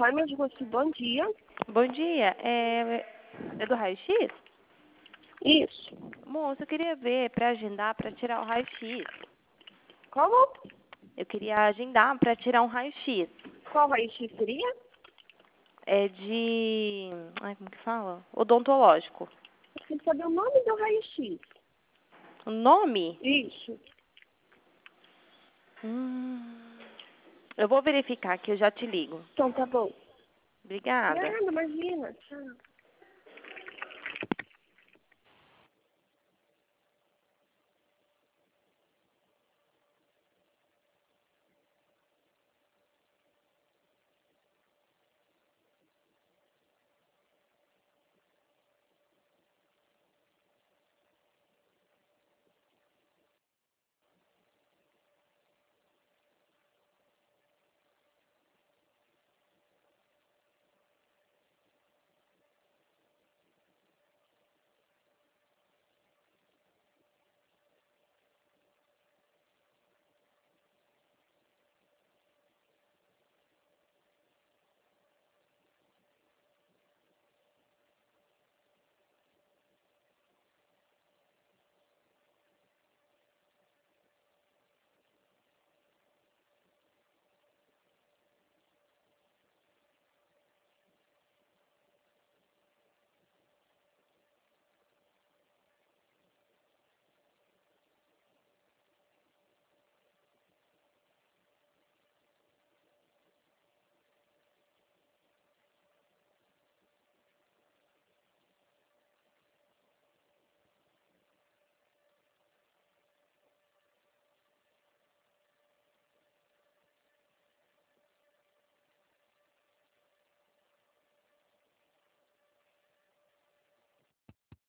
Farma de Roci, bom dia. Bom dia. É do raio-x? Isso. Moça, eu queria ver para agendar para tirar o raio-x. Como? Eu queria agendar para tirar um raio-x. Qual raio-x seria? É de... Ai, como que fala? Odontológico. Eu preciso saber o nome do raio-x. O nome? Isso. Eu vou verificar aqui, eu já te ligo. Então tá bom. Obrigada. Nada, imagina. Tchau.